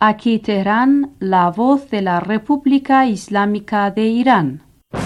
Aquí Teherán, la voz de la República Islámica de Irán.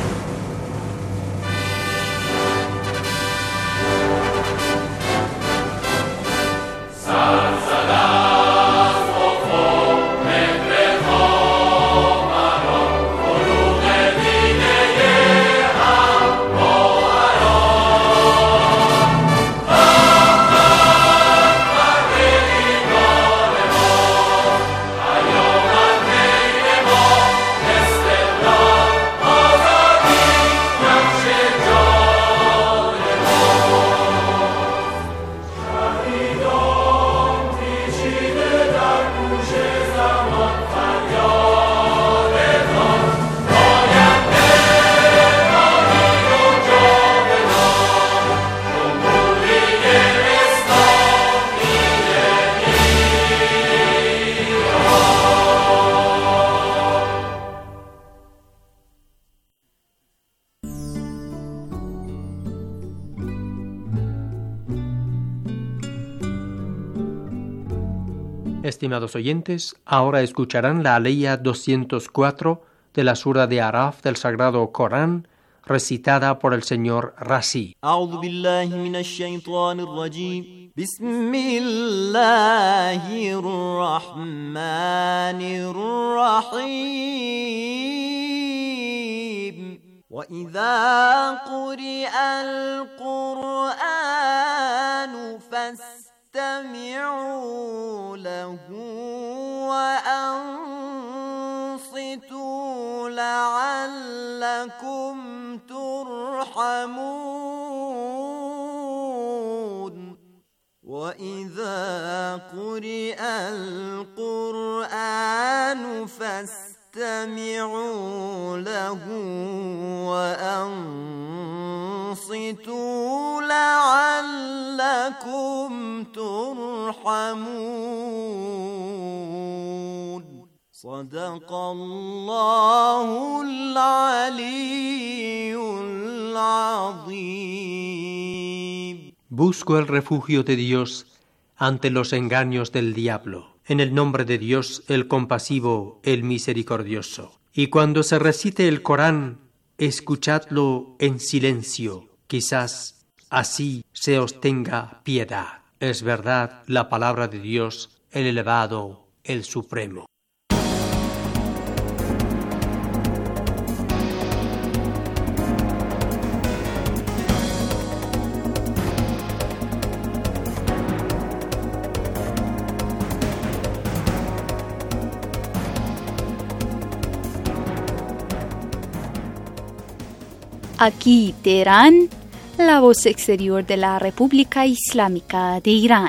Estimados oyentes, ahora escucharán la aleya 204 de la sura de Araf del Sagrado Corán, recitada por el señor Razi. أعوذ بالله من الشيطان الرجيم بسم الله الرحمن الرحيم وإذا قرئ القرآن فاستمعوا له وأنصتوا لعلكم ترحمون وإذا قرئ القرآن فاستمعوا له وأنصتوا لعلكم ترحمون صدق الله العلي العظيم. Busco el refugio de Dios ante los engaños del diablo. En el nombre de Dios, el compasivo, el misericordioso. Y cuando se recite el Corán, escuchadlo en silencio. Quizás así se os tenga piedad. Es verdad la palabra de Dios, el elevado, el supremo. Aquí Teherán, la voz exterior de la República Islámica de Irán.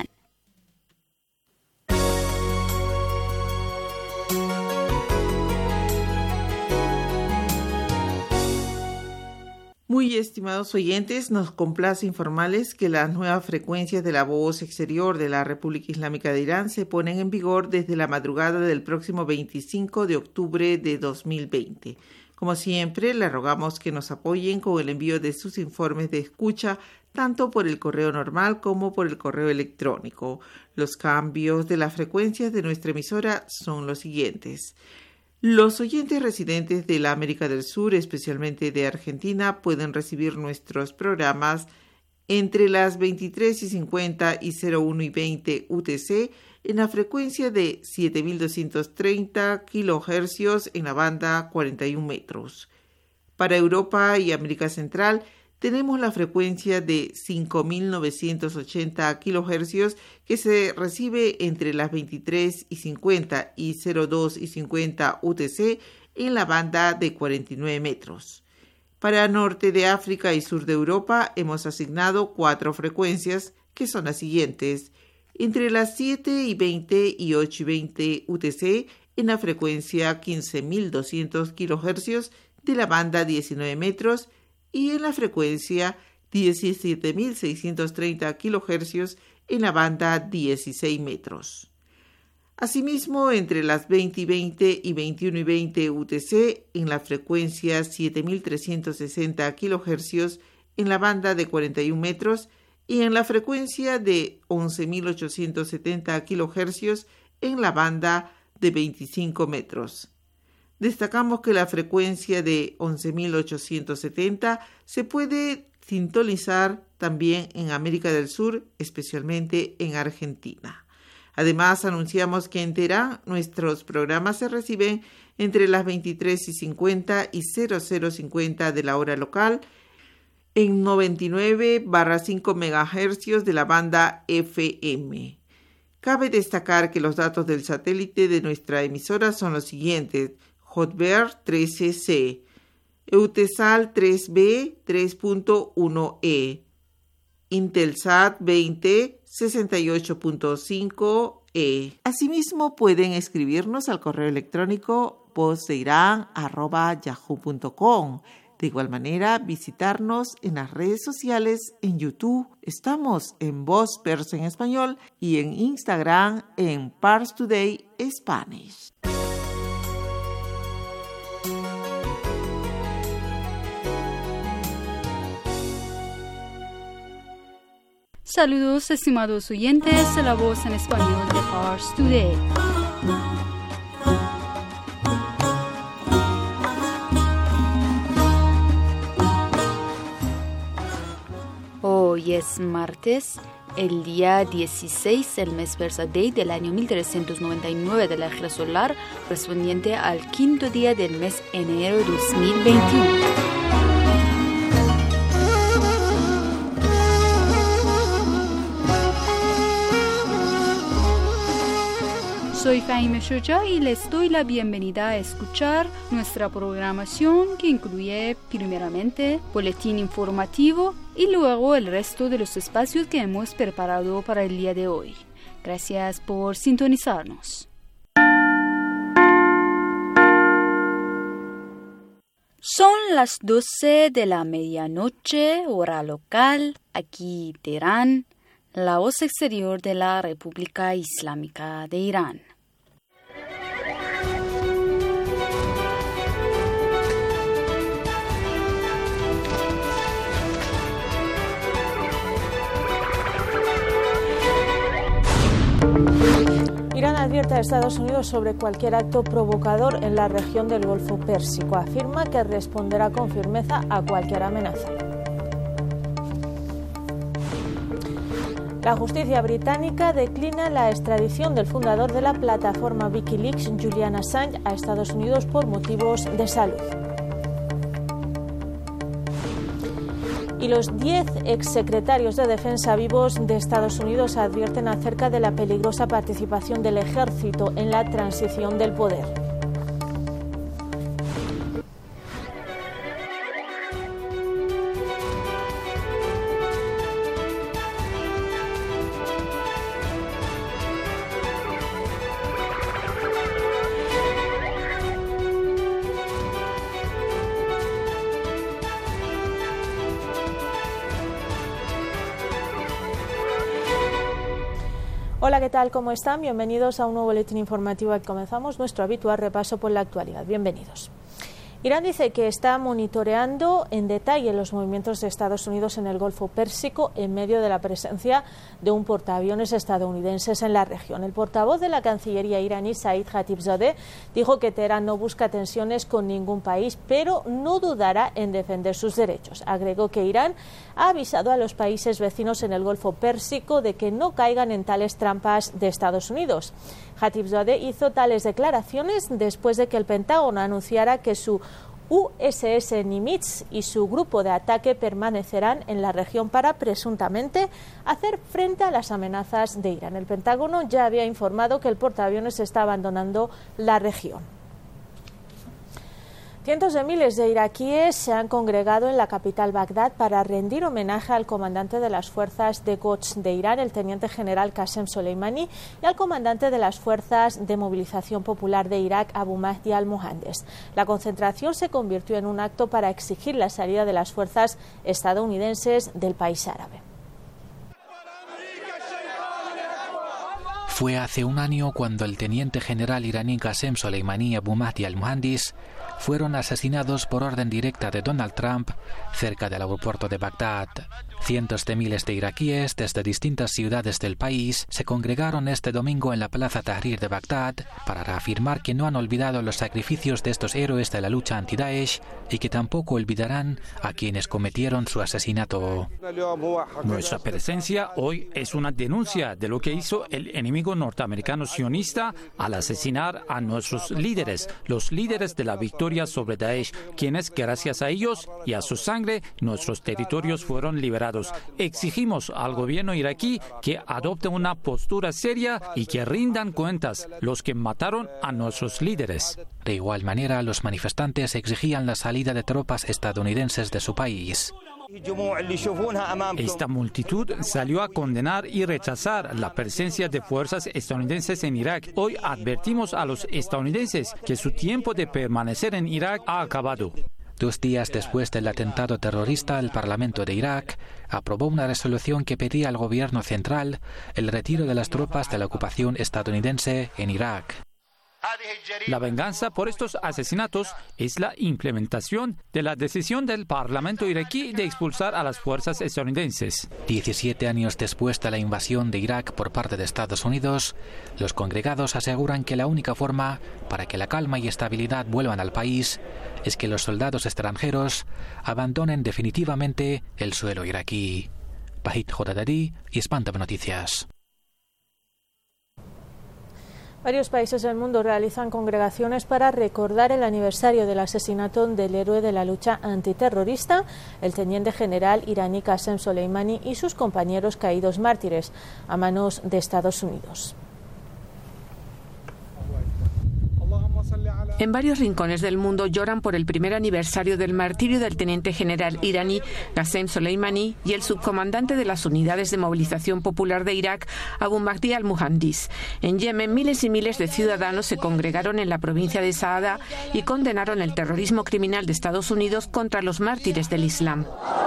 Muy estimados oyentes, nos complace informarles que las nuevas frecuencias de la voz exterior de la República Islámica de Irán se ponen en vigor desde la madrugada del próximo 25 de octubre de 2020. Como siempre, le rogamos que nos apoyen con el envío de sus informes de escucha, tanto por el correo normal como por el correo electrónico. Los cambios de las frecuencias de nuestra emisora son los siguientes. Los oyentes residentes de la América del Sur, especialmente de Argentina, pueden recibir nuestros programas entre las 23:50 y 01:20 UTC en la frecuencia de 7.230 kHz en la banda 41 metros. Para Europa y América Central tenemos la frecuencia de 5.980 kHz que se recibe entre las 23:50 y 02:50 UTC en la banda de 49 metros. Para Norte de África y Sur de Europa hemos asignado 4 frecuencias que son las siguientes: entre las 7:20 y 8:20 UTC en la frecuencia 15.200 kHz de la banda 19 metros y en la frecuencia 17.630 kHz en la banda 16 metros. Asimismo, entre las 20:20 y 21:20 UTC en la frecuencia 7.360 kHz en la banda de 41 metros y en la frecuencia de 11.870 kHz en la banda de 25 metros. Destacamos que la frecuencia de 11.870 se puede sintonizar también en América del Sur, especialmente en Argentina. Además, anunciamos que en Teherán nuestros programas se reciben entre las 23:50 y 00:50 de la hora local en 99/5 MHz de la banda FM. Cabe destacar que los datos del satélite de nuestra emisora son los siguientes: Hotbird 13C, Eutelsat 3B 3.1E, Intelsat 20 68.5E. Asimismo, pueden escribirnos al correo electrónico vozdeiran@yahoo.com. De igual manera, visitarnos en las redes sociales, en YouTube. Estamos en Voz Persa en Español y en Instagram en Pars Today Spanish. Saludos, estimados oyentes de la Voz en Español de Pars Today. Hoy es martes, el día 16 del mes Persa Day del año 1399 de la Era Solar, correspondiente al quinto día del mes enero 2021. Soy Fahime Shoja y les doy la bienvenida a escuchar nuestra programación que incluye primeramente boletín informativo y luego el resto de los espacios que hemos preparado para el día de hoy. Gracias por sintonizarnos. Son las 12 de la medianoche, hora local, aquí Teherán, la voz exterior de la República Islámica de Irán. Irán advierte a Estados Unidos sobre cualquier acto provocador en la región del Golfo Pérsico. Afirma que responderá con firmeza a cualquier amenaza. La justicia británica declina la extradición del fundador de la plataforma Wikileaks, Julian Assange, a Estados Unidos por motivos de salud. Y los 10 exsecretarios de Defensa vivos de Estados Unidos advierten acerca de la peligrosa participación del ejército en la transición del poder. Hola, ¿qué tal? ¿Cómo están? Bienvenidos a un nuevo boletín informativo. Comenzamos nuestro habitual repaso por la actualidad. Bienvenidos. Irán dice que está monitoreando en detalle los movimientos de Estados Unidos en el Golfo Pérsico en medio de la presencia de un portaaviones estadounidenses en la región. El portavoz de la Cancillería iraní, Said Khatibzadeh, dijo que Teherán no busca tensiones con ningún país, pero no dudará en defender sus derechos. Agregó que Irán ha avisado a los países vecinos en el Golfo Pérsico de que no caigan en tales trampas de Estados Unidos. Khatibzadeh hizo tales declaraciones después de que el Pentágono anunciara que su USS Nimitz y su grupo de ataque permanecerán en la región para presuntamente hacer frente a las amenazas de Irán. El Pentágono ya había informado que el portaaviones está abandonando la región. Cientos de miles de iraquíes se han congregado en la capital Bagdad para rendir homenaje al comandante de las fuerzas de Quds de Irán, el teniente general Qasem Soleimani, y al comandante de las fuerzas de movilización popular de Irak, Abu Mahdi al-Muhandis. La concentración se convirtió en un acto para exigir la salida de las fuerzas estadounidenses del país árabe. Fue hace un año cuando el teniente general iraní Qasem Soleimani Abu Mahdi al-Muhandis fueron asesinados por orden directa de Donald Trump cerca del aeropuerto de Bagdad. Cientos de miles de iraquíes desde distintas ciudades del país se congregaron este domingo en la Plaza Tahrir de Bagdad para reafirmar que no han olvidado los sacrificios de estos héroes de la lucha anti-Daesh y que tampoco olvidarán a quienes cometieron su asesinato. Nuestra presencia hoy es una denuncia de lo que hizo el enemigo norteamericano sionista al asesinar a nuestros líderes, los líderes de la victoria sobre Daesh, quienes gracias a ellos y a su sangre nuestros territorios fueron liberados. Exigimos al gobierno iraquí que adopte una postura seria y que rindan cuentas los que mataron a nuestros líderes. De igual manera, los manifestantes exigían la salida de tropas estadounidenses de su país. Esta multitud salió a condenar y rechazar la presencia de fuerzas estadounidenses en Irak. Hoy advertimos a los estadounidenses que su tiempo de permanecer en Irak ha acabado. 2 días después del atentado terrorista, el Parlamento de Irak aprobó una resolución que pedía al gobierno central el retiro de las tropas de la ocupación estadounidense en Irak. La venganza por estos asesinatos es la implementación de la decisión del Parlamento iraquí de expulsar a las fuerzas estadounidenses. 17 años después de la invasión de Irak por parte de Estados Unidos, los congregados aseguran que la única forma para que la calma y estabilidad vuelvan al país es que los soldados extranjeros abandonen definitivamente el suelo iraquí. Bahit Jodadadi y Spantv Noticias. Varios países del mundo realizan congregaciones para recordar el aniversario del asesinato del héroe de la lucha antiterrorista, el teniente general iraní Qasem Soleimani, y sus compañeros caídos mártires a manos de Estados Unidos. En varios rincones del mundo lloran por el primer aniversario del martirio del teniente general iraní Qasem Soleimani y el subcomandante de las unidades de movilización popular de Irak, Abu Mahdi al-Muhandis. En Yemen, miles y miles de ciudadanos se congregaron en la provincia de Saada y condenaron el terrorismo criminal de Estados Unidos contra los mártires del Islam.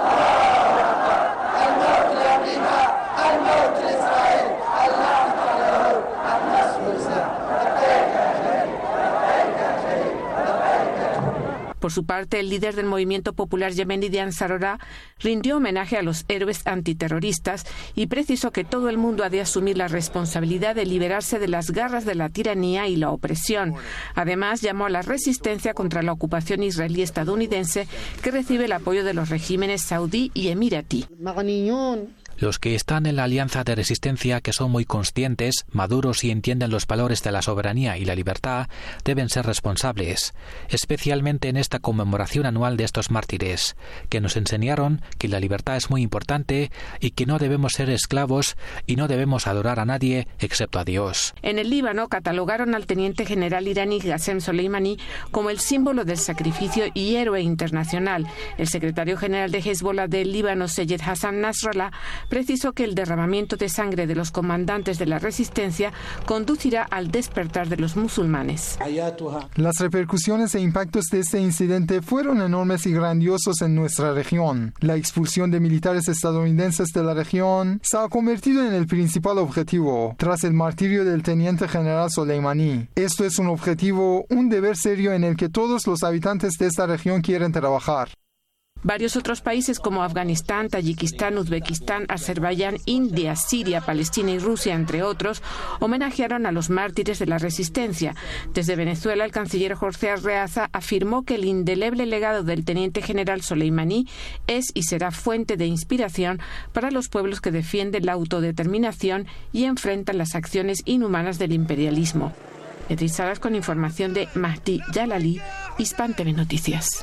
Por su parte, el líder del movimiento popular yemení de Ansarullah rindió homenaje a los héroes antiterroristas y precisó que todo el mundo ha de asumir la responsabilidad de liberarse de las garras de la tiranía y la opresión. Además, llamó a la resistencia contra la ocupación israelí estadounidense, que recibe el apoyo de los regímenes saudí y emiratí. Los que están en la alianza de resistencia, que son muy conscientes, maduros y entienden los valores de la soberanía y la libertad, deben ser responsables, especialmente en esta conmemoración anual de estos mártires, que nos enseñaron que la libertad es muy importante y que no debemos ser esclavos y no debemos adorar a nadie excepto a Dios. En el Líbano catalogaron al teniente general iraní Qasem Soleimani como el símbolo del sacrificio y héroe internacional. El secretario general de Hezbollah del Líbano, Seyed Hassan Nasrallah, precisó que el derramamiento de sangre de los comandantes de la resistencia conducirá al despertar de los musulmanes. Las repercusiones e impactos de este incidente fueron enormes y grandiosos en nuestra región. La expulsión de militares estadounidenses de la región se ha convertido en el principal objetivo, tras el martirio del teniente general Soleimani. Esto es un objetivo, un deber serio en el que todos los habitantes de esta región quieren trabajar. Varios otros países como Afganistán, Tayikistán, Uzbekistán, Azerbaiyán, India, Siria, Palestina y Rusia, entre otros, homenajearon a los mártires de la resistencia. Desde Venezuela, el canciller Jorge Arreaza afirmó que el indeleble legado del teniente general Soleimani es y será fuente de inspiración para los pueblos que defienden la autodeterminación y enfrentan las acciones inhumanas del imperialismo. Beatriz Salas con información de Mahdi Jalali, Spantv Noticias.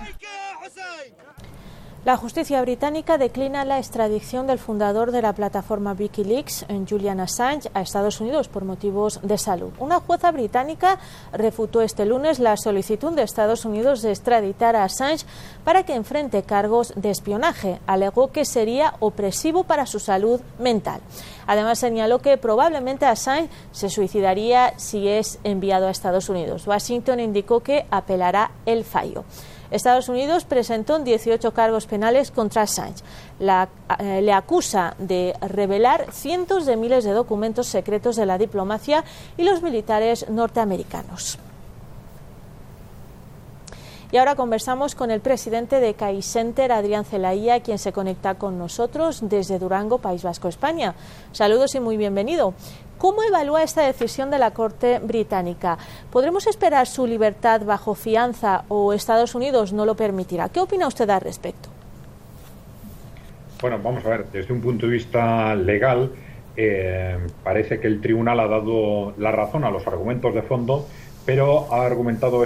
La justicia británica declina la extradición del fundador de la plataforma Wikileaks, Julian Assange, a Estados Unidos por motivos de salud. Una jueza británica refutó este lunes la solicitud de Estados Unidos de extraditar a Assange para que enfrente cargos de espionaje. Alegó que sería opresivo para su salud mental. Además, señaló que probablemente Assange se suicidaría si es enviado a Estados Unidos. Washington indicó que apelará el fallo. Estados Unidos presentó 18 cargos penales contra Assange. Le acusa de revelar cientos de miles de documentos secretos de la diplomacia y los militares norteamericanos. Y ahora conversamos con el presidente de CAI Center, Adrián Zelaya, quien se conecta con nosotros desde Durango, País Vasco, España. Saludos y muy bienvenido. ¿Cómo evalúa esta decisión de la Corte británica? ¿Podremos esperar su libertad bajo fianza o Estados Unidos no lo permitirá? ¿Qué opina usted al respecto? Bueno, vamos a ver, desde un punto de vista legal, parece que el tribunal ha dado la razón a los argumentos de fondo, pero ha argumentado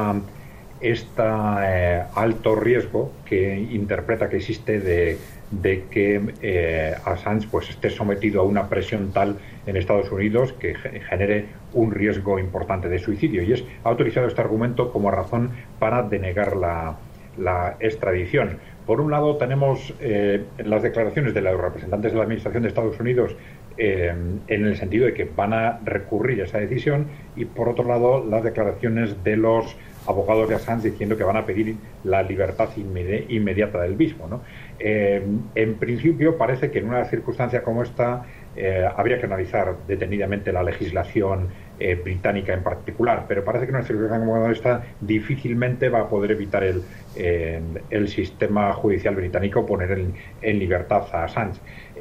alto riesgo que interpreta que existe de que Assange pues esté sometido a una presión tal en Estados Unidos que genere un riesgo importante de suicidio, y ha utilizado este argumento como razón para denegar la extradición. Por un lado tenemos las declaraciones de los representantes de la Administración de Estados Unidos en el sentido de que van a recurrir esa decisión, y por otro lado las declaraciones de los abogados de Assange diciendo que van a pedir la libertad inmediata del mismo, ¿no? En principio parece que en una circunstancia como esta habría que analizar detenidamente la legislación británica en particular, pero parece que en una circunstancia como esta difícilmente va a poder evitar el sistema judicial británico poner en libertad a Assange.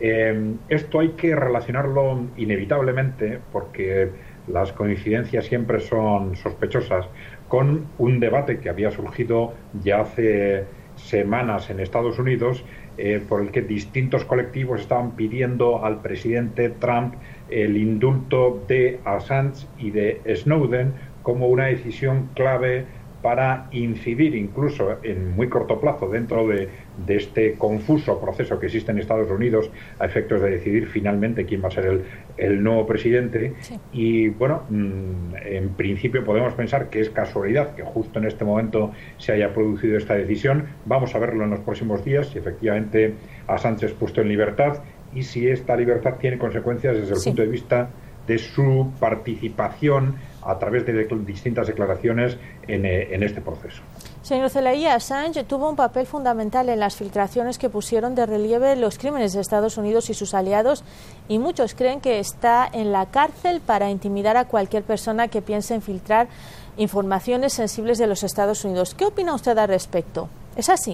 Esto hay que relacionarlo inevitablemente, porque las coincidencias siempre son sospechosas, con un debate que había surgido ya hace semanas en Estados Unidos, por el que distintos colectivos estaban pidiendo al presidente Trump el indulto de Assange y de Snowden como una decisión clave para incidir incluso en muy corto plazo dentro de este confuso proceso que existe en Estados Unidos a efectos de decidir finalmente quién va a ser el nuevo presidente. Sí. Y bueno, en principio podemos pensar que es casualidad que justo en este momento se haya producido esta decisión. Vamos a verlo en los próximos días, si efectivamente Assange es puesto en libertad y si esta libertad tiene consecuencias desde el punto de vista de su participación a través de distintas declaraciones en este proceso. Señor Zelaya, Assange tuvo un papel fundamental en las filtraciones que pusieron de relieve los crímenes de Estados Unidos y sus aliados, y muchos creen que está en la cárcel para intimidar a cualquier persona que piense en filtrar informaciones sensibles de los Estados Unidos. ¿Qué opina usted al respecto? ¿Es así?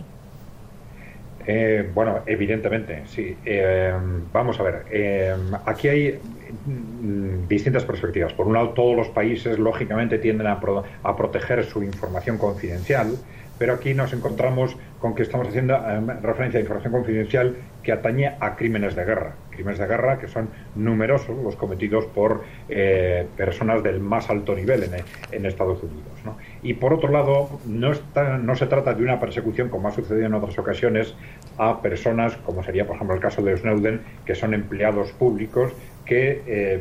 Bueno, evidentemente, sí. Vamos a ver, aquí hay distintas perspectivas. Por un lado, todos los países, lógicamente, tienden a proteger su información confidencial, pero aquí nos encontramos con que estamos haciendo referencia a información confidencial que atañe a crímenes de guerra que son numerosos los cometidos por personas del más alto nivel en Estados Unidos, ¿no? Y por otro lado, no se trata de una persecución, como ha sucedido en otras ocasiones, a personas, como sería por ejemplo el caso de Snowden, que son empleados públicos que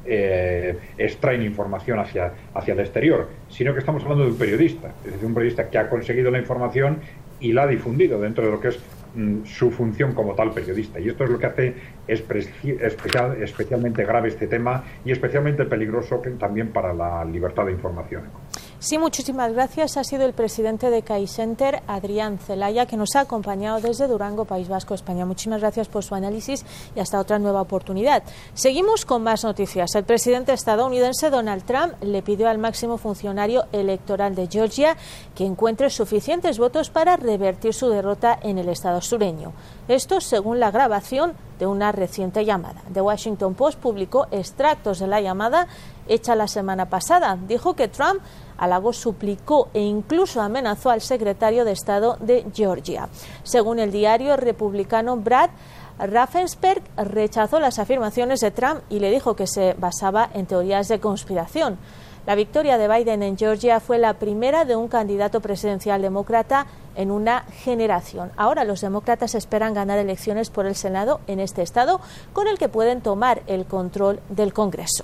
extraen información hacia el exterior, sino que estamos hablando de un periodista, es decir, un periodista que ha conseguido la información y la ha difundido dentro de lo que es su función como tal periodista. Y esto es lo que hace especialmente grave este tema y especialmente peligroso también para la libertad de información. Sí, muchísimas gracias. Ha sido el presidente de CAI Center, Adrián Zelaya, que nos ha acompañado desde Durango, País Vasco, España. Muchísimas gracias por su análisis y hasta otra nueva oportunidad. Seguimos con más noticias. El presidente estadounidense Donald Trump le pidió al máximo funcionario electoral de Georgia que encuentre suficientes votos para revertir su derrota en el estado sureño. Esto según la grabación de una reciente llamada. The Washington Post publicó extractos de la llamada hecha la semana pasada. Dijo que Trump halagó, suplicó e incluso amenazó al secretario de Estado de Georgia. Según el diario republicano Brad Raffensperger, rechazó las afirmaciones de Trump y le dijo que se basaba en teorías de conspiración. La victoria de Biden en Georgia fue la primera de un candidato presidencial demócrata en una generación. Ahora los demócratas esperan ganar elecciones por el Senado en este estado, con el que pueden tomar el control del Congreso.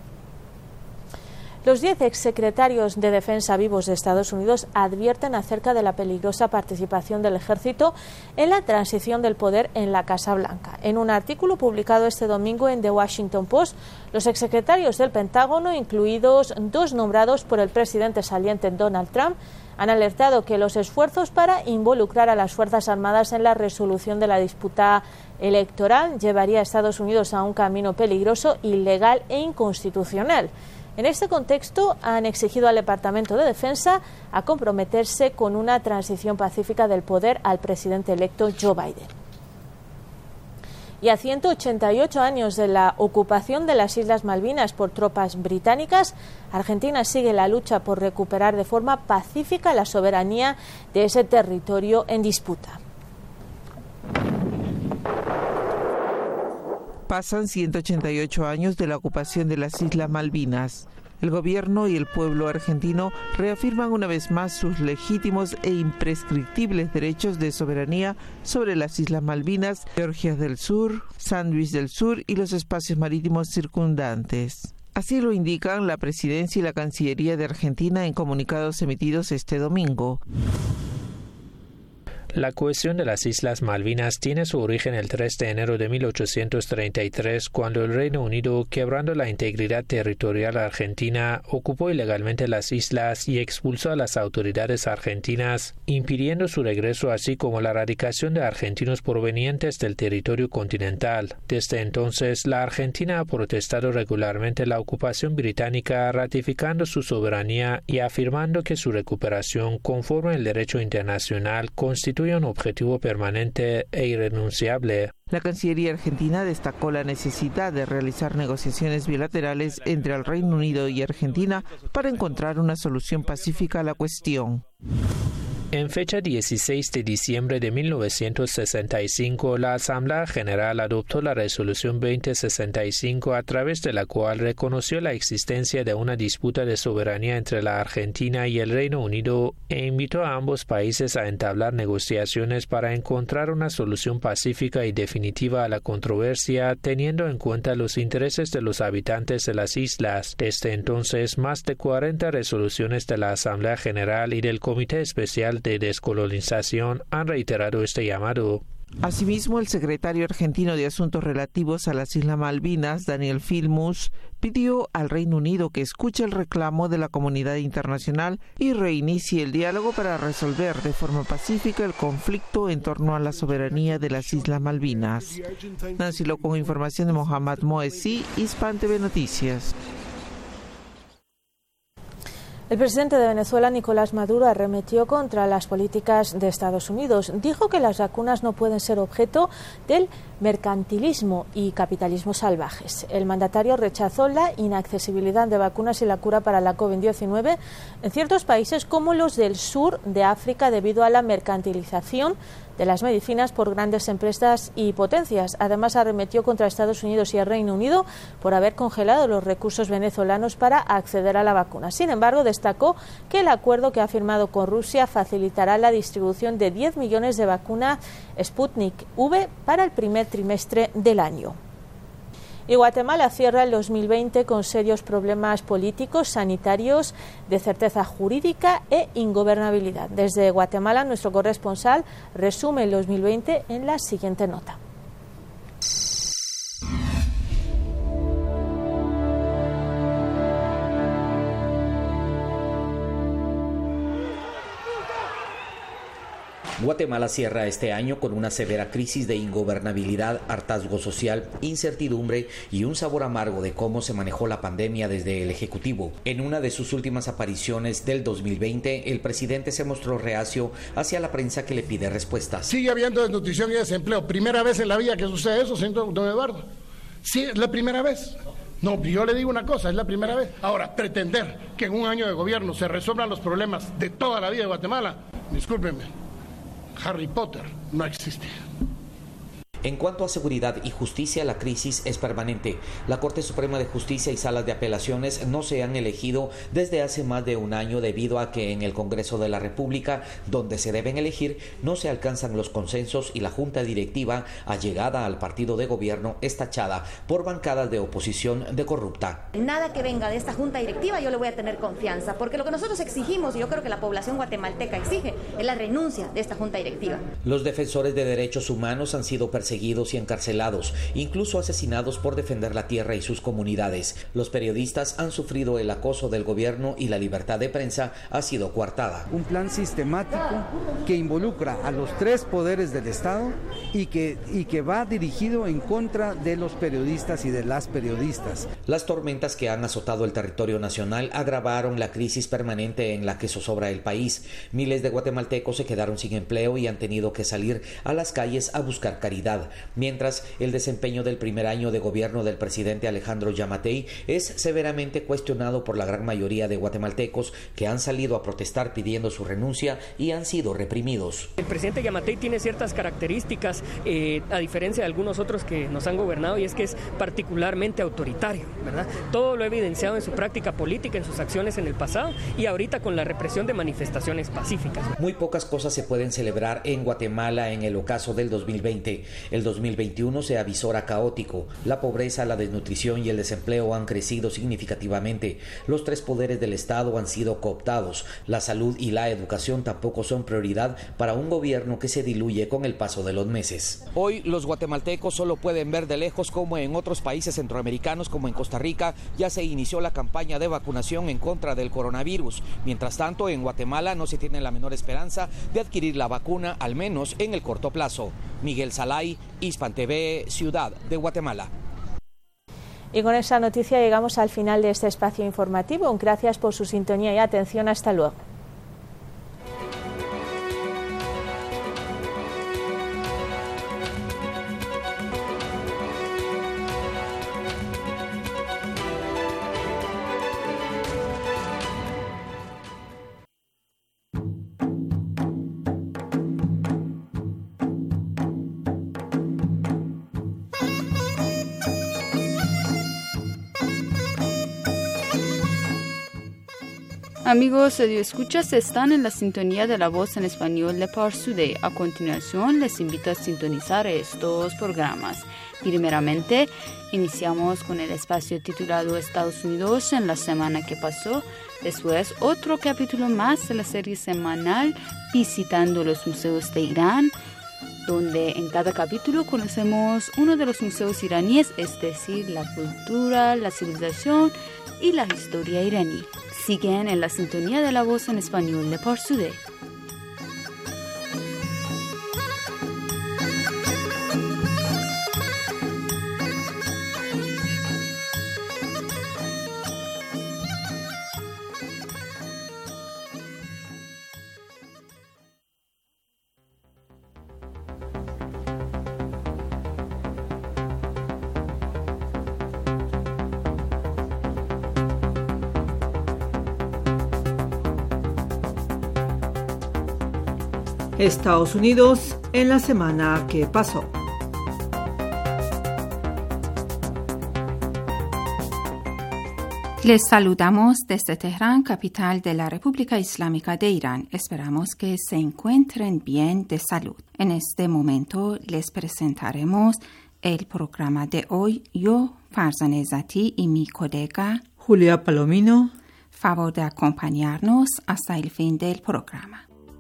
Los 10 exsecretarios de Defensa vivos de Estados Unidos advierten acerca de la peligrosa participación del ejército en la transición del poder en la Casa Blanca. En un artículo publicado este domingo en The Washington Post, los exsecretarios del Pentágono, incluidos 2 nombrados por el presidente saliente Donald Trump, han alertado que los esfuerzos para involucrar a las Fuerzas Armadas en la resolución de la disputa electoral llevaría a Estados Unidos a un camino peligroso, ilegal e inconstitucional. En este contexto, han exigido al Departamento de Defensa a comprometerse con una transición pacífica del poder al presidente electo Joe Biden. Y a 188 años de la ocupación de las Islas Malvinas por tropas británicas, Argentina sigue la lucha por recuperar de forma pacífica la soberanía de ese territorio en disputa. Pasan 188 años de la ocupación de las Islas Malvinas. El gobierno y el pueblo argentino reafirman una vez más sus legítimos e imprescriptibles derechos de soberanía sobre las Islas Malvinas, Georgias del Sur, Sandwich del Sur y los espacios marítimos circundantes. Así lo indican la Presidencia y la Cancillería de Argentina en comunicados emitidos este domingo. La cuestión de las Islas Malvinas tiene su origen el 3 de enero de 1833, cuando el Reino Unido, quebrando la integridad territorial argentina, ocupó ilegalmente las islas y expulsó a las autoridades argentinas, impidiendo su regreso así como la radicación de argentinos provenientes del territorio continental. Desde entonces, la Argentina ha protestado regularmente la ocupación británica, ratificando su soberanía y afirmando que su recuperación, conforme al derecho internacional, constituye un objetivo permanente e irrenunciable. La Cancillería argentina destacó la necesidad de realizar negociaciones bilaterales entre el Reino Unido y Argentina para encontrar una solución pacífica a la cuestión. En fecha 16 de diciembre de 1965, la Asamblea General adoptó la Resolución 2065, a través de la cual reconoció la existencia de una disputa de soberanía entre la Argentina y el Reino Unido e invitó a ambos países a entablar negociaciones para encontrar una solución pacífica y definitiva a la controversia, teniendo en cuenta los intereses de los habitantes de las islas. Desde entonces, más de 40 resoluciones de la Asamblea General y del Comité Especial de Descolonización han reiterado este llamado. Asimismo, el secretario argentino de Asuntos Relativos a las Islas Malvinas, Daniel Filmus, pidió al Reino Unido que escuche el reclamo de la comunidad internacional y reinicie el diálogo para resolver de forma pacífica el conflicto en torno a la soberanía de las Islas Malvinas. Nancy Lo, con información de Mohammad Moesi, Hispan TV Noticias. El presidente de Venezuela, Nicolás Maduro, arremetió contra las políticas de Estados Unidos. Dijo que las vacunas no pueden ser objeto del mercantilismo y capitalismo salvajes. El mandatario rechazó la inaccesibilidad de vacunas y la cura para la COVID-19 en ciertos países como los del sur de África debido a la mercantilización de las medicinas por grandes empresas y potencias. Además, arremetió contra Estados Unidos y el Reino Unido por haber congelado los recursos venezolanos para acceder a la vacuna. Sin embargo, destacó que el acuerdo que ha firmado con Rusia facilitará la distribución de 10 millones de vacuna Sputnik V para el primer trimestre del año. Y Guatemala cierra el 2020 con serios problemas políticos, sanitarios, de certeza jurídica e ingobernabilidad. Desde Guatemala, nuestro corresponsal resume el 2020 en la siguiente nota. Guatemala cierra este año con una severa crisis de ingobernabilidad, hartazgo social, incertidumbre y un sabor amargo de cómo se manejó la pandemia desde el Ejecutivo. En una de sus últimas apariciones del 2020, el presidente se mostró reacio hacia la prensa que le pide respuestas. Sigue habiendo desnutrición y desempleo. Primera vez en la vida que sucede eso, señor don Eduardo. Sí, es la primera vez. No, yo le digo una cosa, es la primera vez. Ahora, pretender que en un año de gobierno se resuelvan los problemas de toda la vida de Guatemala, discúlpenme, Harry Potter no existe. En cuanto a seguridad y justicia, la crisis es permanente. La Corte Suprema de Justicia y salas de apelaciones no se han elegido desde hace más de un año debido a que en el Congreso de la República, donde se deben elegir, no se alcanzan los consensos y la Junta Directiva, allegada al partido de gobierno, es tachada por bancadas de oposición de corrupta. Nada que venga de esta Junta Directiva yo le voy a tener confianza, porque lo que nosotros exigimos, y yo creo que la población guatemalteca exige, es la renuncia de esta Junta Directiva. Los defensores de derechos humanos han sido perseguidos perseguidos y encarcelados, incluso asesinados por defender la tierra y sus comunidades. Los periodistas han sufrido el acoso del gobierno y la libertad de prensa ha sido coartada. Un plan sistemático que involucra a los tres poderes del Estado y que va dirigido en contra de los periodistas y de las periodistas. Las tormentas que han azotado el territorio nacional agravaron la crisis permanente en la que zozobra el país. Miles de guatemaltecos se quedaron sin empleo y han tenido que salir a las calles a buscar caridad, mientras el desempeño del primer año de gobierno del presidente Alejandro Yamatei es severamente cuestionado por la gran mayoría de guatemaltecos que han salido a protestar pidiendo su renuncia y han sido reprimidos. El presidente Yamatei tiene ciertas características, a diferencia de algunos otros que nos han gobernado, y es que es particularmente autoritario, ¿verdad? Todo lo ha evidenciado en su práctica política, en sus acciones en el pasado y ahorita con la represión de manifestaciones pacíficas. Muy pocas cosas se pueden celebrar en Guatemala en el ocaso del 2020. El 2021 se avisora caótico. La pobreza, la desnutrición y el desempleo han crecido significativamente. Los tres poderes del Estado han sido cooptados. La salud y la educación tampoco son prioridad para un gobierno que se diluye con el paso de los meses. Hoy los guatemaltecos solo pueden ver de lejos cómo en otros países centroamericanos como en Costa Rica ya se inició la campaña de vacunación en contra del coronavirus. Mientras tanto, en Guatemala no se tiene la menor esperanza de adquirir la vacuna, al menos en el corto plazo. Miguel Salay, Hispan TV, Ciudad de Guatemala. Y con esa noticia llegamos al final de este espacio informativo. Gracias por su sintonía y atención. Hasta luego. Amigos radioescuchas, están en la sintonía de la voz en español de Pars Today. A continuación, les invito a sintonizar estos programas. Primeramente, iniciamos con el espacio titulado Estados Unidos en la semana que pasó. Después, otro capítulo más de la serie semanal Visitando los Museos de Irán, donde en cada capítulo conocemos uno de los museos iraníes, es decir, la cultura, la civilización y la historia iraní. Siguen en la sintonía de la voz en español de Pars Today. Estados Unidos en la semana que pasó. Les saludamos desde Teherán, capital de la República Islámica de Irán. Esperamos que se encuentren bien de salud. En este momento les presentaremos el programa de hoy. Yo, Farzan Zati, y mi colega Julia Palomino. Favor de acompañarnos hasta el fin del programa.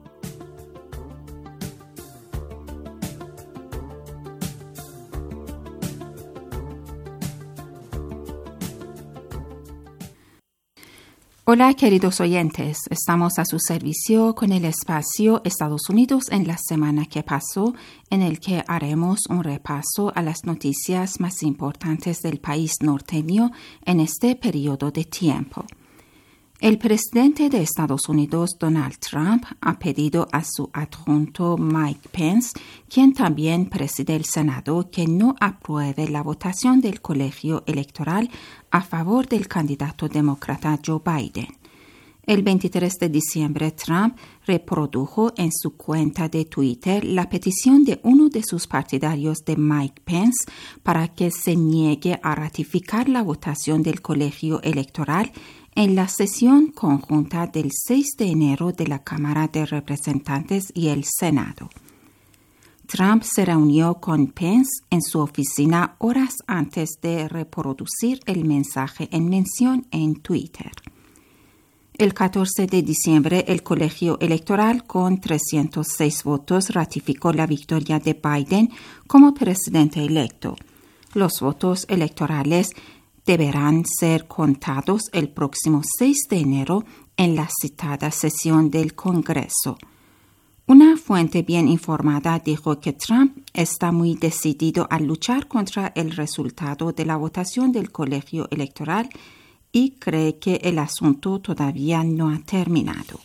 Hola queridos oyentes, estamos a su servicio con el espacio Estados Unidos en la semana que pasó, en el que haremos un repaso a las noticias más importantes del país norteño en este periodo de tiempo. El presidente de Estados Unidos, Donald Trump, ha pedido a su adjunto Mike Pence, quien también preside el Senado, que no apruebe la votación del colegio electoral a favor del candidato demócrata Joe Biden. El 23 de diciembre, Trump reprodujo en su cuenta de Twitter la petición de uno de sus partidarios de Mike Pence para que se niegue a ratificar la votación del colegio electoral en la sesión conjunta del 6 de enero de la Cámara de Representantes y el Senado. Trump se reunió con Pence en su oficina horas antes de reproducir el mensaje en mención en Twitter. El 14 de diciembre, el colegio electoral con 306 votos ratificó la victoria de Biden como presidente electo. Los votos electorales deberán ser contados el próximo 6 de enero en la citada sesión del Congreso. Una fuente bien informada dijo que Trump está muy decidido a luchar contra el resultado de la votación del colegio electoral y cree que el asunto todavía no ha terminado.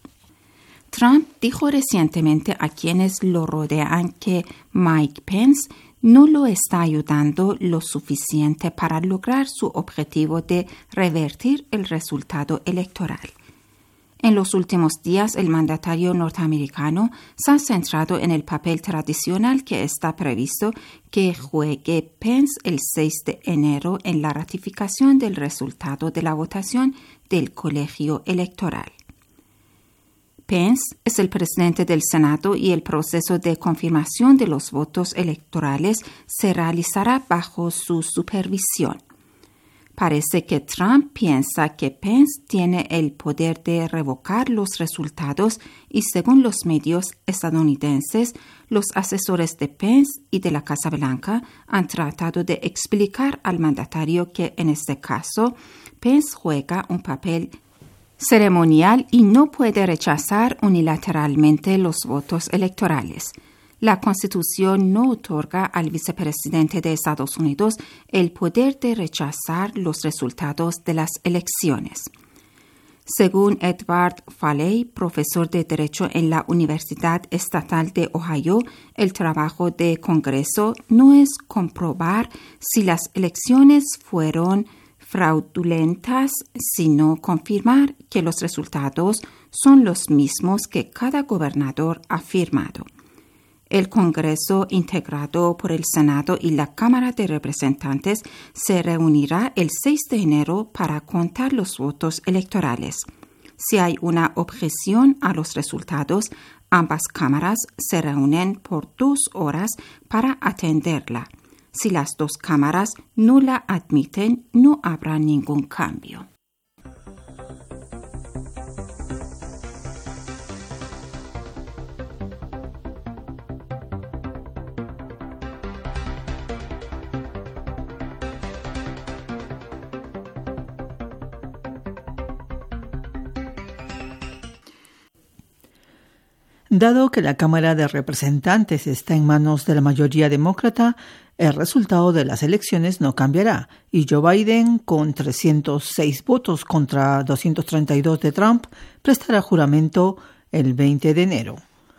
Trump dijo recientemente a quienes lo rodean que Mike Pence no lo está ayudando lo suficiente para lograr su objetivo de revertir el resultado electoral. En los últimos días, el mandatario norteamericano se ha centrado en el papel tradicional que está previsto que juegue Pence el 6 de enero en la ratificación del resultado de la votación del colegio electoral. Pence es el presidente del Senado y el proceso de confirmación de los votos electorales se realizará bajo su supervisión. Parece que Trump piensa que Pence tiene el poder de revocar los resultados y, según los medios estadounidenses, los asesores de Pence y de la Casa Blanca han tratado de explicar al mandatario que, en este caso, Pence juega un papel ceremonial y no puede rechazar unilateralmente los votos electorales. La Constitución no otorga al vicepresidente de Estados Unidos el poder de rechazar los resultados de las elecciones. Según Edward Faley, profesor de Derecho en la Universidad Estatal de Ohio, el trabajo de Congreso no es comprobar si las elecciones fueron fraudulentas, sino confirmar que los resultados son los mismos que cada gobernador ha firmado. El Congreso, integrado por el Senado y la Cámara de Representantes, se reunirá el 6 de enero para contar los votos electorales. Si hay una objeción a los resultados, ambas cámaras se reúnen por 2 horas para atenderla. Si las 2 cámaras no la admiten, no habrá ningún cambio. Dado que la Cámara de Representantes está en manos de la mayoría demócrata, el resultado de las elecciones no cambiará y Joe Biden, con 306 votos contra 232 de Trump, prestará juramento el 20 de enero.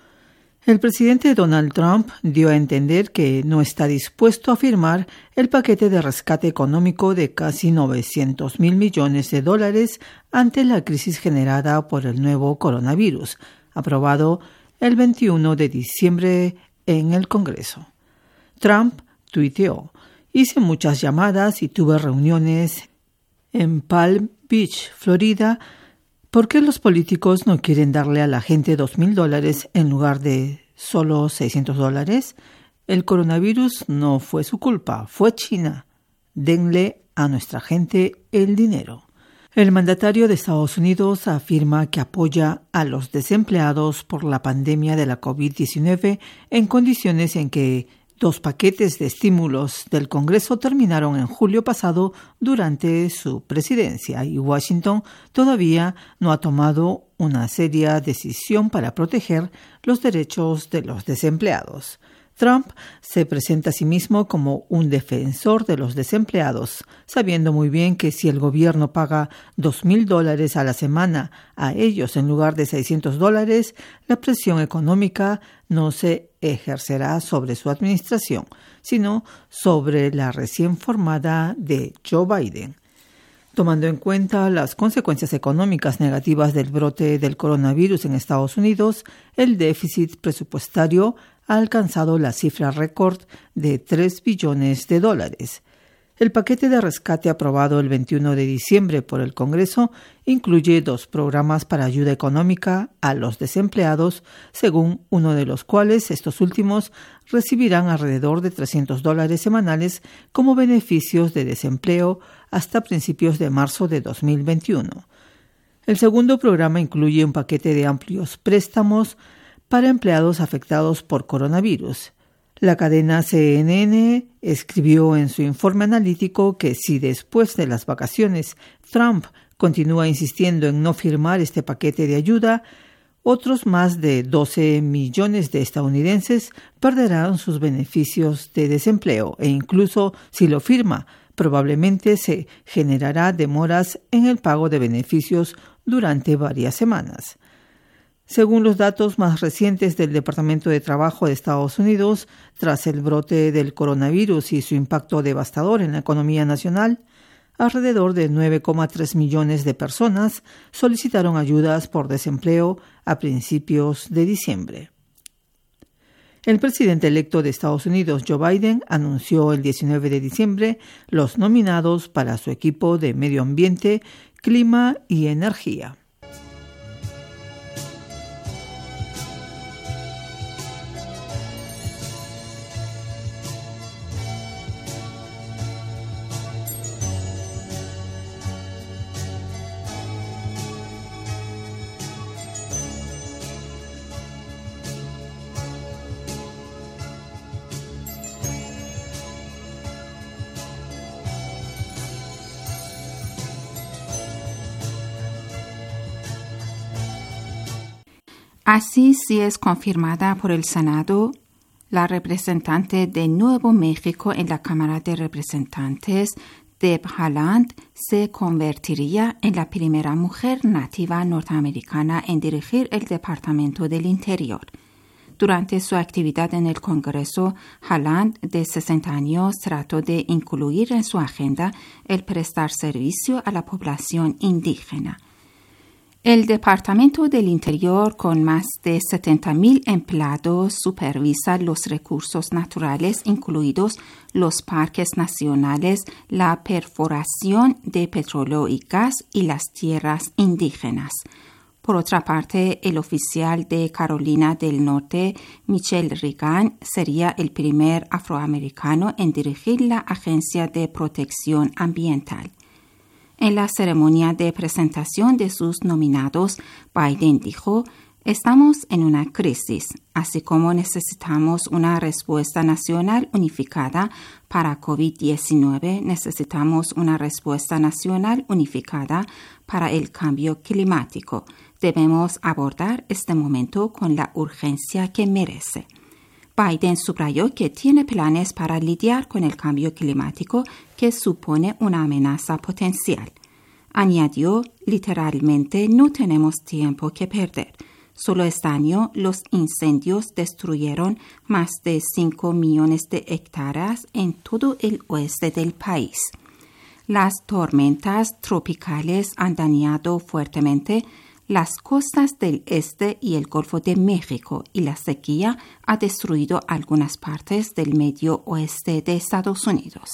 El presidente Donald Trump dio a entender que no está dispuesto a firmar el paquete de rescate económico de casi $900 mil millones ante la crisis generada por el nuevo coronavirus, aprobado el 21 de diciembre en el Congreso. Trump tuiteó: hice muchas llamadas y tuve reuniones en Palm Beach, Florida. ¿Por qué los políticos no quieren darle a la gente $2,000 en lugar de solo $600? El coronavirus no fue su culpa, fue China. Denle a nuestra gente el dinero. El mandatario de Estados Unidos afirma que apoya a los desempleados por la pandemia de la COVID-19 en condiciones en que 2 paquetes de estímulos del Congreso terminaron en julio pasado durante su presidencia y Washington todavía no ha tomado una seria decisión para proteger los derechos de los desempleados. Trump se presenta a sí mismo como un defensor de los desempleados, sabiendo muy bien que si el gobierno paga $2,000 a la semana a ellos en lugar de $600, la presión económica no se ejercerá sobre su administración, sino sobre la recién formada de Joe Biden. Tomando en cuenta las consecuencias económicas negativas del brote del coronavirus en Estados Unidos, el déficit presupuestario ha alcanzado la cifra récord de $3 billones. El paquete de rescate aprobado el 21 de diciembre por el Congreso incluye 2 programas para ayuda económica a los desempleados, según uno de los cuales estos últimos recibirán alrededor de $300 semanales como beneficios de desempleo hasta principios de marzo de 2021. El segundo programa incluye un paquete de amplios préstamos para empleados afectados por coronavirus. La cadena CNN escribió en su informe analítico que si después de las vacaciones Trump continúa insistiendo en no firmar este paquete de ayuda, otros más de 12 millones de estadounidenses perderán sus beneficios de desempleo e incluso si lo firma, probablemente se generará demoras en el pago de beneficios durante varias semanas. Según los datos más recientes del Departamento de Trabajo de Estados Unidos, tras el brote del coronavirus y su impacto devastador en la economía nacional, alrededor de 9,3 millones de personas solicitaron ayudas por desempleo a principios de diciembre. El presidente electo de Estados Unidos, Joe Biden, anunció el 19 de diciembre los nominados para su equipo de Medio Ambiente, Clima y Energía. Así, si es confirmada por el Senado, la representante de Nuevo México en la Cámara de Representantes, Deb Haaland, se convertiría en la primera mujer nativa norteamericana en dirigir el Departamento del Interior. Durante su actividad en el Congreso, Haaland, de 60 años, trató de incluir en su agenda el prestar servicio a la población indígena. El Departamento del Interior, con más de 70,000 empleados, supervisa los recursos naturales, incluidos los parques nacionales, la perforación de petróleo y gas y las tierras indígenas. Por otra parte, el oficial de Carolina del Norte, Michelle Reagan, sería el primer afroamericano en dirigir la Agencia de Protección Ambiental. En la ceremonia de presentación de sus nominados, Biden dijo: "Estamos en una crisis, así como necesitamos una respuesta nacional unificada para COVID-19, necesitamos una respuesta nacional unificada para el cambio climático. Debemos abordar este momento con la urgencia que merece". Biden subrayó que tiene planes para lidiar con el cambio climático que supone una amenaza potencial. Añadió: "Literalmente no tenemos tiempo que perder. Solo este año los incendios destruyeron más de 5 millones de hectáreas en todo el oeste del país. Las tormentas tropicales han dañado fuertemente las costas del este y el Golfo de México, y la sequía ha destruido algunas partes del medio oeste de Estados Unidos".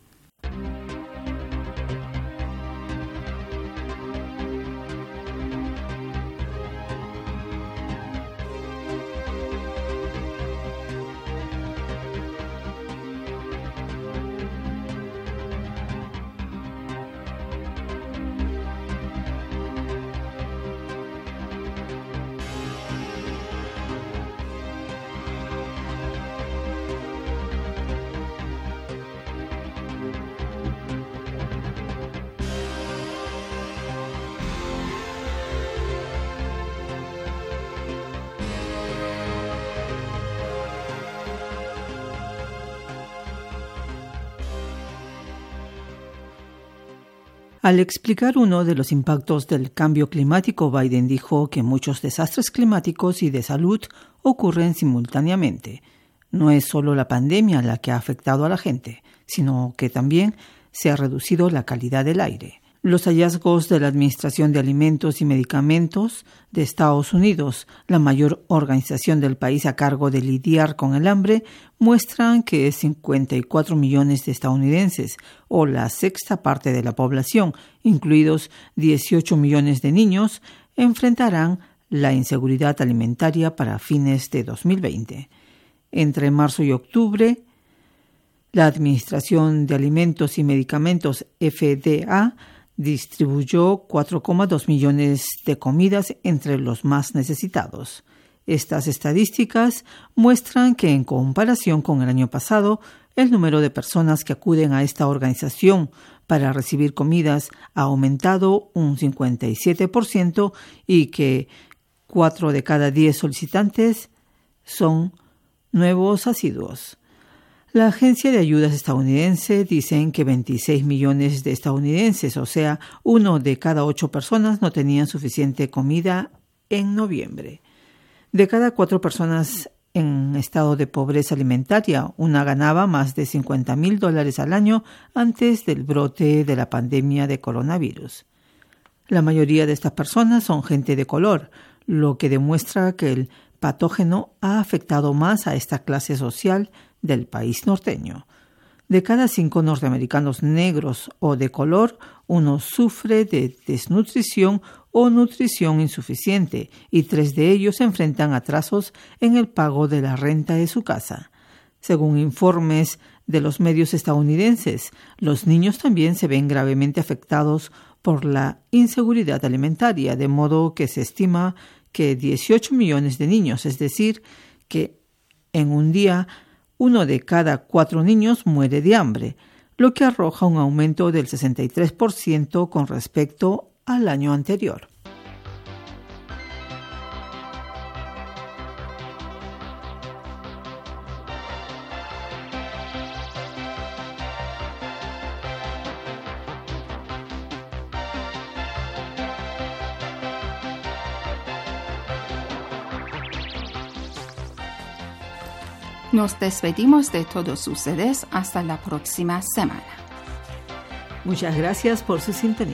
Al explicar uno de los impactos del cambio climático, Biden dijo que muchos desastres climáticos y de salud ocurren simultáneamente. No es solo la pandemia la que ha afectado a la gente, sino que también se ha reducido la calidad del aire. Los hallazgos de la Administración de Alimentos y Medicamentos de Estados Unidos, la mayor organización del país a cargo de lidiar con el hambre, muestran que 54 millones de estadounidenses, o la sexta parte de la población, incluidos 18 millones de niños, enfrentarán la inseguridad alimentaria para fines de 2020. Entre marzo y octubre, la Administración de Alimentos y Medicamentos, FDA, distribuyó 4,2 millones de comidas entre los más necesitados. Estas estadísticas muestran que en comparación con el año pasado, el número de personas que acuden a esta organización para recibir comidas ha aumentado un 57% y que 4 de cada 10 solicitantes son nuevos asiduos. La agencia de ayudas estadounidense dice que 26 millones de estadounidenses, o sea, 1 de cada 8 personas, no tenían suficiente comida en noviembre. De cada 4 personas en estado de pobreza alimentaria, una ganaba más de $50,000 al año antes del brote de la pandemia de coronavirus. La mayoría de estas personas son gente de color, lo que demuestra que el patógeno ha afectado más a esta clase social del país norteño. De cada 5 norteamericanos negros o de color, uno sufre de desnutrición o nutrición insuficiente y 3 de ellos enfrentan atrasos en el pago de la renta de su casa. Según informes de los medios estadounidenses, los niños también se ven gravemente afectados por la inseguridad alimentaria, de modo que se estima que 18 millones de niños, es decir, que en un día 1 de cada 4 niños muere de hambre, lo que arroja un aumento del 63% con respecto al año anterior. Nos despedimos de todos ustedes hasta la próxima semana. Muchas gracias por su sintonía.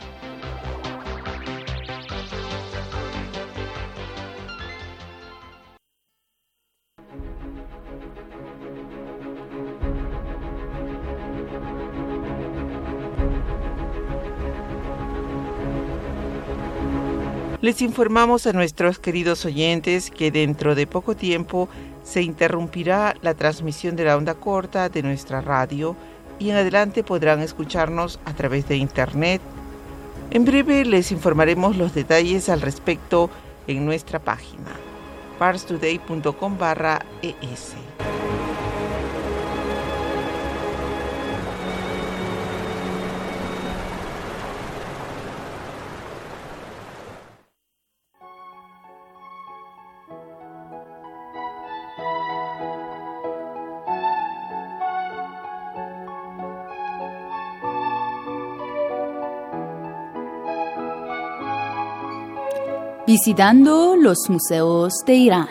Les informamos a nuestros queridos oyentes que dentro de poco tiempo se interrumpirá la transmisión de la onda corta de nuestra radio y en adelante podrán escucharnos a través de Internet. En breve les informaremos los detalles al respecto en nuestra página parstoday.com/es. Visitando los museos de Irán.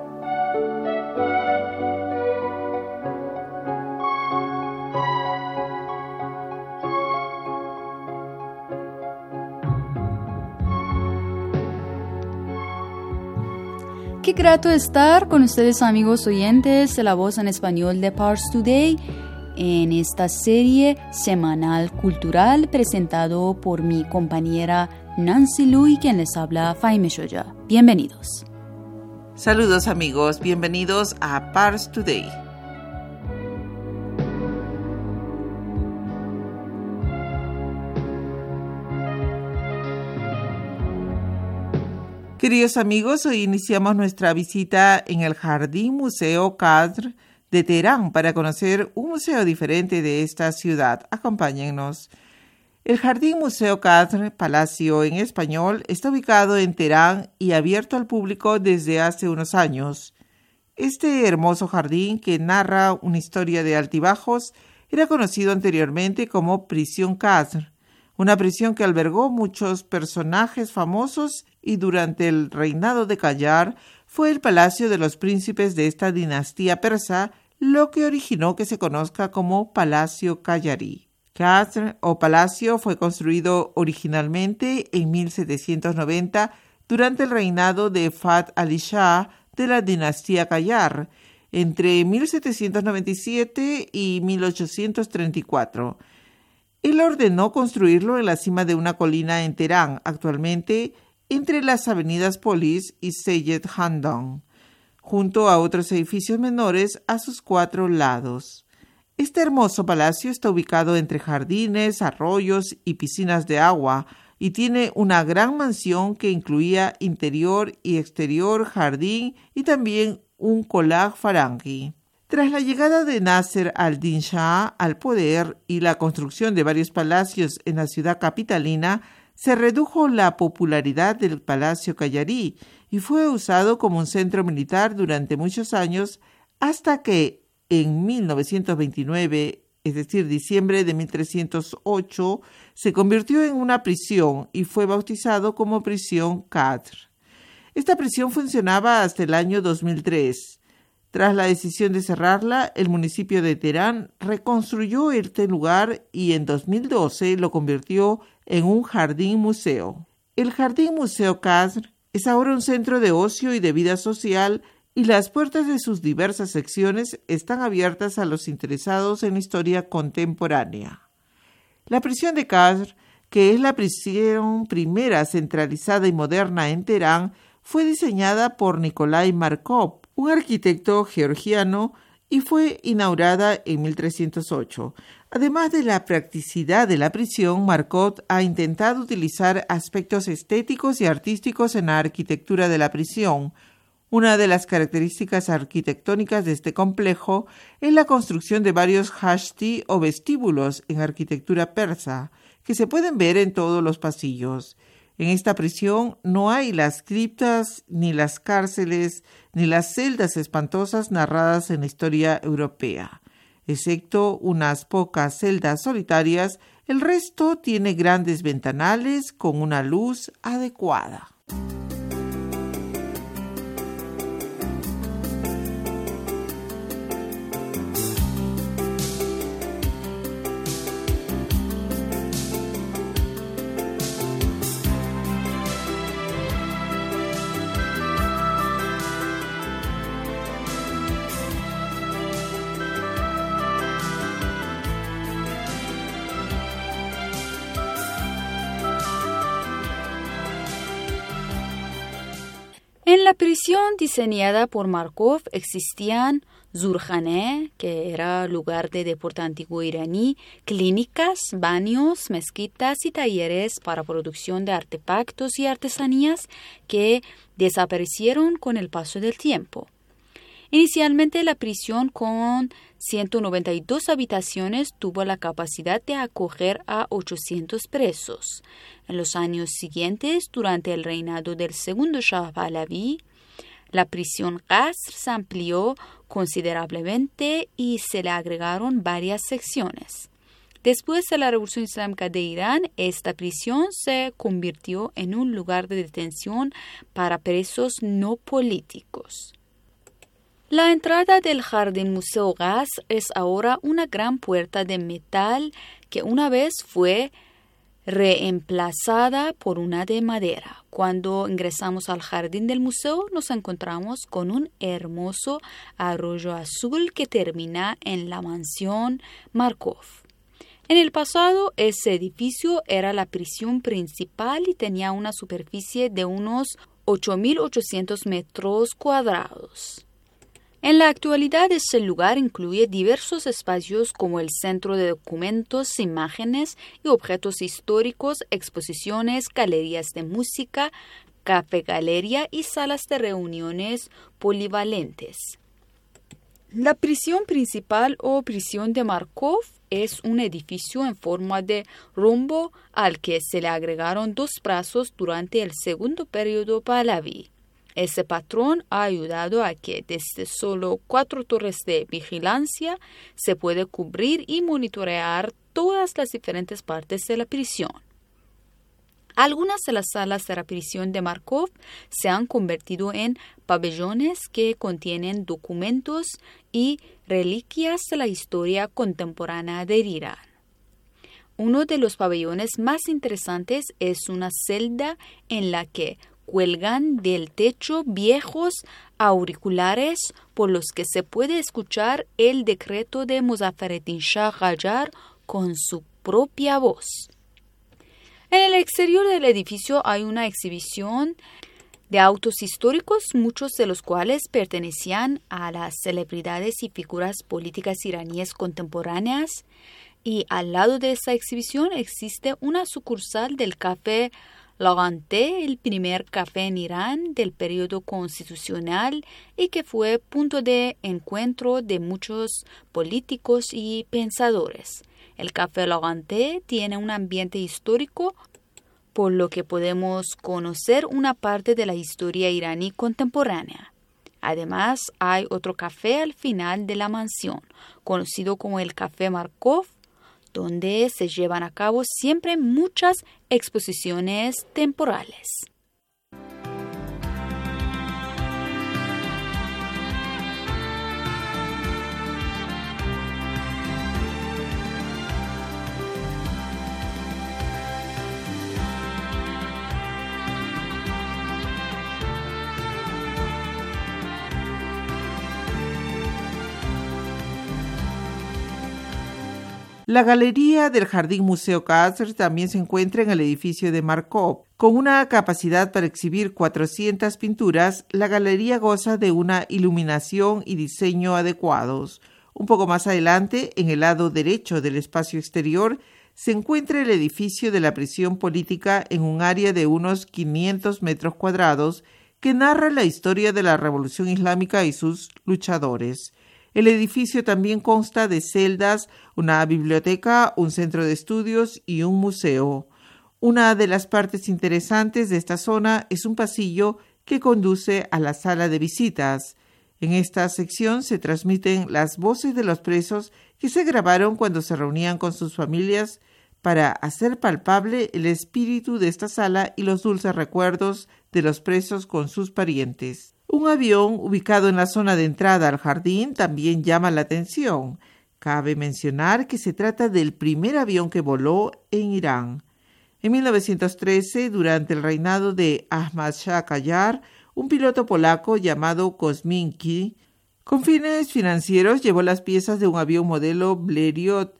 Qué grato estar con ustedes, amigos oyentes de la voz en español de Pars Today, en esta serie semanal cultural presentado por mi compañera Nancy Lu y quien les habla Faime Shoya. Bienvenidos. Saludos amigos, bienvenidos a Pars Today. Queridos amigos, hoy iniciamos nuestra visita en el Jardín Museo Qasr de Teherán para conocer un museo diferente de esta ciudad. Acompáñennos. El Jardín Museo Qasr, Palacio en español, está ubicado en Teherán y abierto al público desde hace unos años. Este hermoso jardín, que narra una historia de altibajos, era conocido anteriormente como Prisión Qasr, una prisión que albergó muchos personajes famosos y durante el reinado de Qajar fue el palacio de los príncipes de esta dinastía persa, lo que originó que se conozca como Palacio Qajarí. Qasr o palacio fue construido originalmente en 1790 durante el reinado de Fath Ali Shah de la dinastía Qajar entre 1797 y 1834. Él ordenó construirlo en la cima de una colina en Teherán, actualmente entre las avenidas Polis y Seyed Handong, junto a otros edificios menores a sus 4 lados. Este hermoso palacio está ubicado entre jardines, arroyos y piscinas de agua y tiene una gran mansión que incluía interior y exterior, jardín y también un Kolag Farangi. Tras la llegada de Nasser al-Din Shah al poder y la construcción de varios palacios en la ciudad capitalina, se redujo la popularidad del Palacio Qayarí y fue usado como un centro militar durante muchos años hasta que en 1929, es decir, diciembre de 1308, se convirtió en una prisión y fue bautizado como prisión Qadr. Esta prisión funcionaba hasta el año 2003. Tras la decisión de cerrarla, el municipio de Teherán reconstruyó este lugar y en 2012 lo convirtió en un jardín museo. El Jardín Museo Qadr es ahora un centro de ocio y de vida social y las puertas de sus diversas secciones están abiertas a los interesados en la historia contemporánea. La prisión de Qadr, que es la prisión primera centralizada y moderna en Teherán, fue diseñada por Nikolai Markov, un arquitecto georgiano, y fue inaugurada en 1308. Además de la practicidad de la prisión, Markov ha intentado utilizar aspectos estéticos y artísticos en la arquitectura de la prisión. Una de las características arquitectónicas de este complejo es la construcción de varios hashti o vestíbulos en arquitectura persa, que se pueden ver en todos los pasillos. En esta prisión no hay las criptas, ni las cárceles, ni las celdas espantosas narradas en la historia europea. Excepto unas pocas celdas solitarias, el resto tiene grandes ventanales con una luz adecuada. En la prisión diseñada por Markov existían zurkhane, que era lugar de deporte antiguo iraní, clínicas, baños, mezquitas y talleres para producción de artefactos y artesanías que desaparecieron con el paso del tiempo. Inicialmente la prisión con 192 habitaciones tuvo la capacidad de acoger a 800 presos. En los años siguientes, durante el reinado del segundo Shah Pahlaví, la prisión Qasr se amplió considerablemente y se le agregaron varias secciones. Después de la Revolución Islámica de Irán, esta prisión se convirtió en un lugar de detención para presos no políticos. La entrada del Jardín Museo Qasr es ahora una gran puerta de metal que una vez fue reemplazada por una de madera. Cuando ingresamos al jardín del museo nos encontramos con un hermoso arroyo azul que termina en la mansión Markov. En el pasado, ese edificio era la prisión principal y tenía una superficie de unos 8.800 metros cuadrados. En la actualidad, este lugar incluye diversos espacios como el centro de documentos, imágenes y objetos históricos, exposiciones, galerías de música, café-galería y salas de reuniones polivalentes. La prisión principal o prisión de Markov es un edificio en forma de rombo al que se le agregaron dos brazos durante el segundo periodo Pahlaví. Ese patrón ha ayudado a que desde solo 4 torres de vigilancia se puede cubrir y monitorear todas las diferentes partes de la prisión. Algunas de las salas de la prisión de Markov se han convertido en pabellones que contienen documentos y reliquias de la historia contemporánea de Irán. Uno de los pabellones más interesantes es una celda en la que cuelgan del techo viejos auriculares por los que se puede escuchar el decreto de Muzaffareddin Shah Qajar con su propia voz. En el exterior del edificio hay una exhibición de autos históricos, muchos de los cuales pertenecían a las celebridades y figuras políticas iraníes contemporáneas. Y al lado de esta exhibición existe una sucursal del café Lagante, el primer café en Irán del periodo constitucional y que fue punto de encuentro de muchos políticos y pensadores. El café Lagante tiene un ambiente histórico, por lo que podemos conocer una parte de la historia iraní contemporánea. Además, hay otro café al final de la mansión, conocido como el Café Markov, donde se llevan a cabo siempre muchas exposiciones temporales. La galería del Jardín Museo Qasr también se encuentra en el edificio de Markov. Con una capacidad para exhibir 400 pinturas, la galería goza de una iluminación y diseño adecuados. Un poco más adelante, en el lado derecho del espacio exterior, se encuentra el edificio de la prisión política en un área de unos 500 metros cuadrados que narra la historia de la Revolución Islámica y sus luchadores. El edificio también consta de celdas, una biblioteca, un centro de estudios y un museo. Una de las partes interesantes de esta zona es un pasillo que conduce a la sala de visitas. En esta sección se transmiten las voces de los presos que se grabaron cuando se reunían con sus familias para hacer palpable el espíritu de esta sala y los dulces recuerdos de los presos con sus parientes. Un avión ubicado en la zona de entrada al jardín también llama la atención. Cabe mencionar que se trata del primer avión que voló en Irán. En 1913, durante el reinado de Ahmad Shah Qajar, un piloto polaco llamado Kosminski, con fines financieros, llevó las piezas de un avión modelo Blériot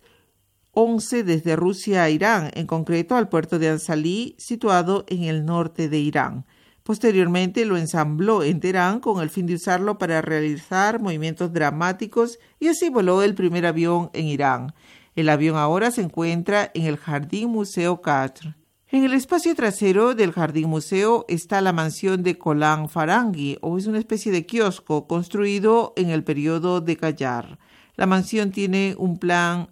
11 desde Rusia a Irán, en concreto al puerto de Ansalí, situado en el norte de Irán. Posteriormente lo ensambló en Teherán con el fin de usarlo para realizar movimientos dramáticos y así voló el primer avión en Irán. El avión ahora se encuentra en el Jardín Museo Qasr. En el espacio trasero del Jardín Museo está la mansión de Kolan Faranghi, o es una especie de kiosco construido en el periodo de Qajar. La mansión tiene un plano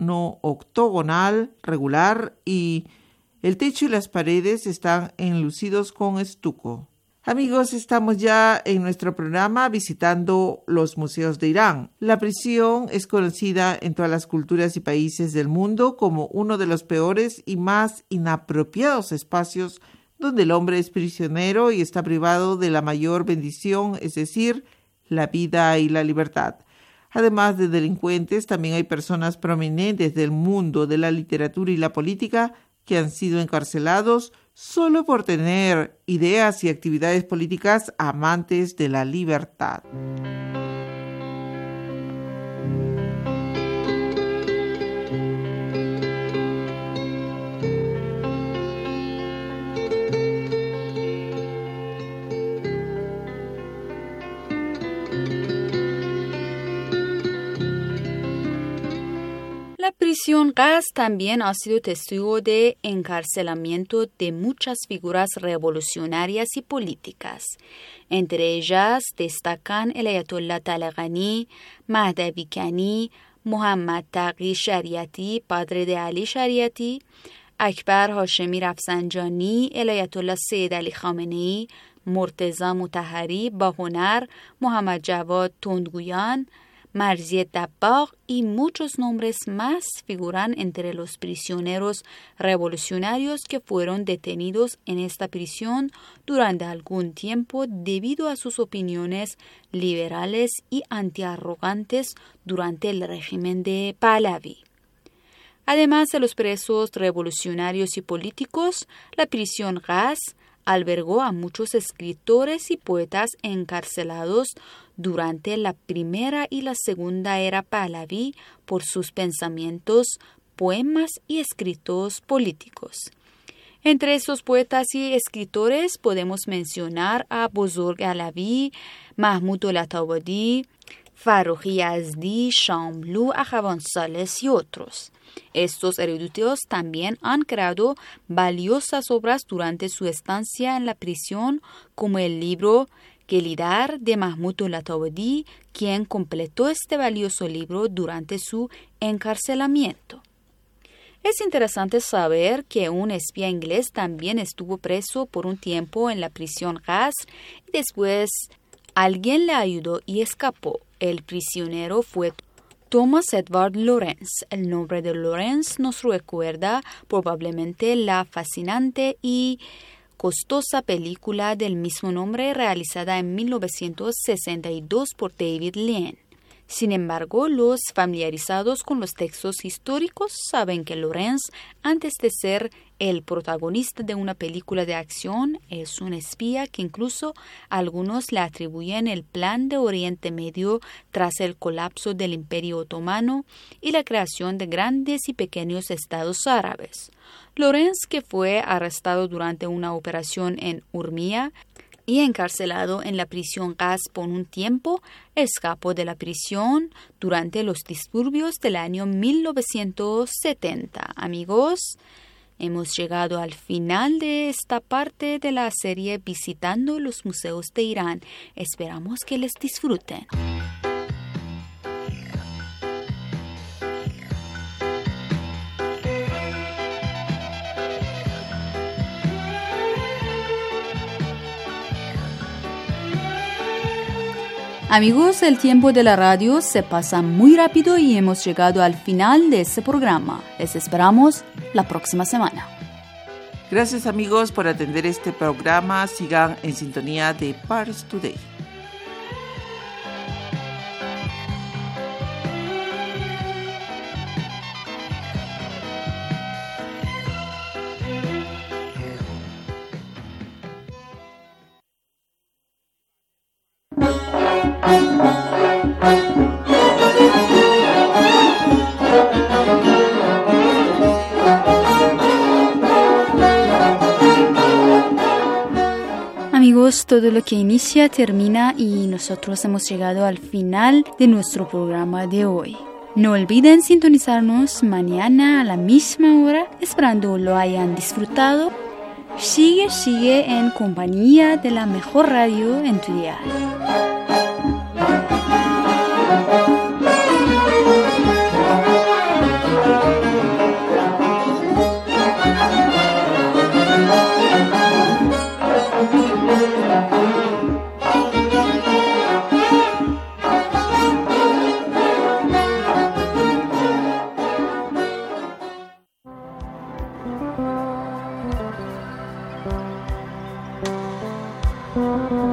octogonal regular y el techo y las paredes están enlucidos con estuco. Amigos, estamos ya en nuestro programa visitando los museos de Irán. La prisión es conocida en todas las culturas y países del mundo como uno de los peores y más inapropiados espacios donde el hombre es prisionero y está privado de la mayor bendición, es decir, la vida y la libertad. Además de delincuentes, también hay personas prominentes del mundo de la literatura y la política que han sido encarcelados solo por tener ideas y actividades políticas amantes de la libertad. La prisión Qasr también ha sido testigo de encarcelamiento de muchas figuras revolucionarias y políticas. Entre ellas destacan el Ayatollah Talagani, Mahdavi Kani, Muhammad Taqi Shariati, padre de Ali Shariati, Akbar Hashemi Rafsanjani, el Ayatollah Sayyid Ali Khamenei, Murtaza Mutahhari, Bahonar, Muhammad Javad Tundguyan, Marzieh Dabbagh y muchos nombres más figuran entre los prisioneros revolucionarios que fueron detenidos en esta prisión durante algún tiempo debido a sus opiniones liberales y antiarrogantes durante el régimen de Pahlavi. Además de los presos revolucionarios y políticos, la prisión Qasr albergó a muchos escritores y poetas encarcelados durante la primera y la segunda era Pahlavi por sus pensamientos, poemas y escritos políticos. Entre estos poetas y escritores podemos mencionar a Bozorg Alavi, Mahmud Olatabadi, Farruh Yazdi, Shamlu, Akhavan Sales y otros. Estos eruditos también han creado valiosas obras durante su estancia en la prisión, como el libro Gelidar de Mahmud Olatabadi, quien completó este valioso libro durante su encarcelamiento. Es interesante saber que un espía inglés también estuvo preso por un tiempo en la prisión Qasr y después alguien le ayudó y escapó. El prisionero fue Thomas Edward Lawrence. El nombre de Lawrence nos recuerda probablemente la fascinante y costosa película del mismo nombre realizada en 1962 por David Lean. Sin embargo, los familiarizados con los textos históricos saben que Lawrence, antes de ser el protagonista de una película de acción, es un espía que incluso algunos le atribuyen el plan de Oriente Medio tras el colapso del Imperio Otomano y la creación de grandes y pequeños estados árabes. Lawrence, que fue arrestado durante una operación en Urmia y encarcelado en la prisión Qasr por un tiempo, escapó de la prisión durante los disturbios del año 1970. Amigos, hemos llegado al final de esta parte de la serie visitando los museos de Irán. Esperamos que les disfruten. Amigos, el tiempo de la radio se pasa muy rápido y hemos llegado al final de este programa. Les esperamos la próxima semana. Gracias amigos por atender este programa. Sigan en sintonía de Pars Today. Amigos, todo lo que inicia termina y nosotros hemos llegado al final de nuestro programa de hoy. No olviden sintonizarnos mañana a la misma hora, esperando lo hayan disfrutado. Sigue en compañía de la mejor radio en tu dial. Thank you.